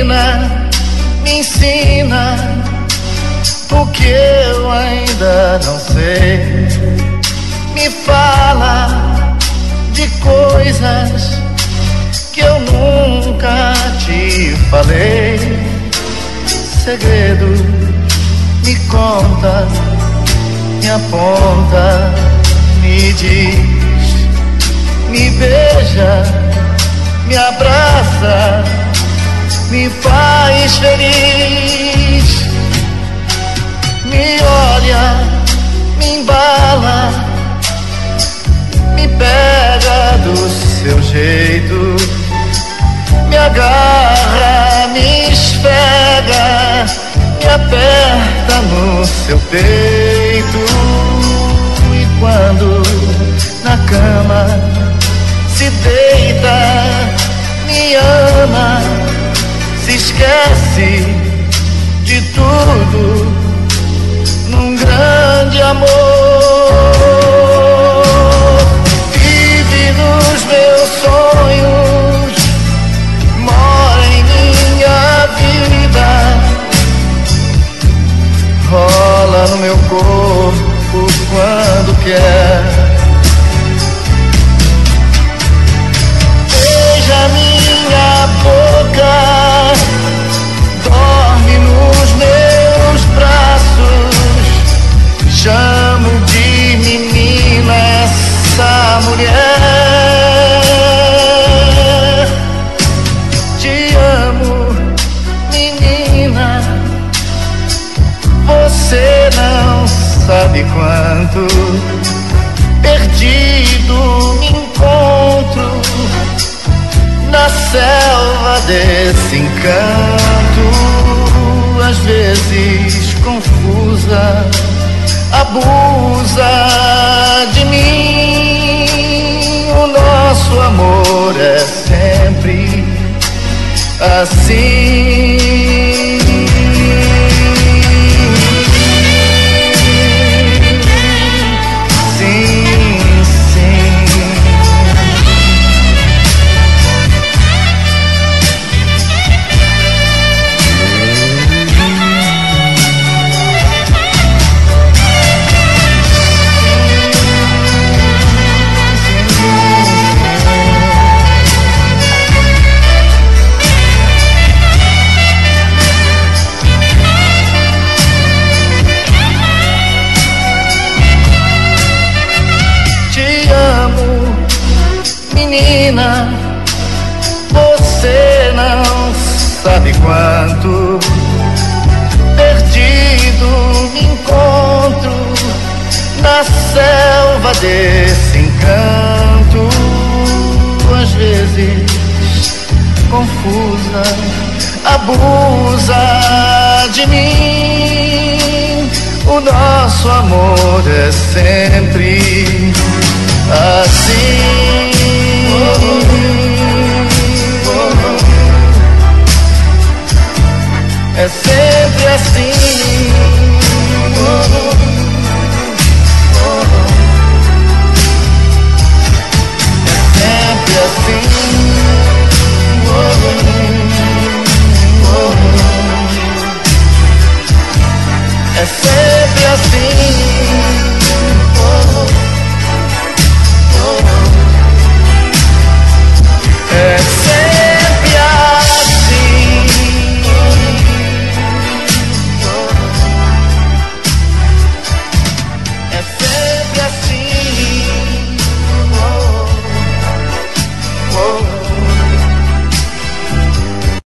menina, me ensina o que eu ainda não sei. Me fala de coisas que eu nunca te falei. Segredo, me conta, me aponta, me diz, me beija, me abraça, me faz feliz. Me olha, me embala, me pega do seu jeito, me agarra, me esfrega, me aperta no seu peito. E quando na cama se deita, me ama, se esquece de tudo num grande amor. Vive nos meus sonhos, mora em minha vida, rola no meu corpo quando quer. Beija minha boca, dorme nos meus braços. Chamo de menina essa mulher. Te amo, menina, você não sabe quanto perdido me encontro na selva desse encanto. Às vezes confusa, abusa de mim. O nosso amor é sempre assim. Sim, sim. Menina, você não sabe quanto perdido me encontro na selva desse encanto. Às vezes confusa, abusa de mim. O nosso amor é sempre assim. É sempre assim. É sempre assim. É sempre assim.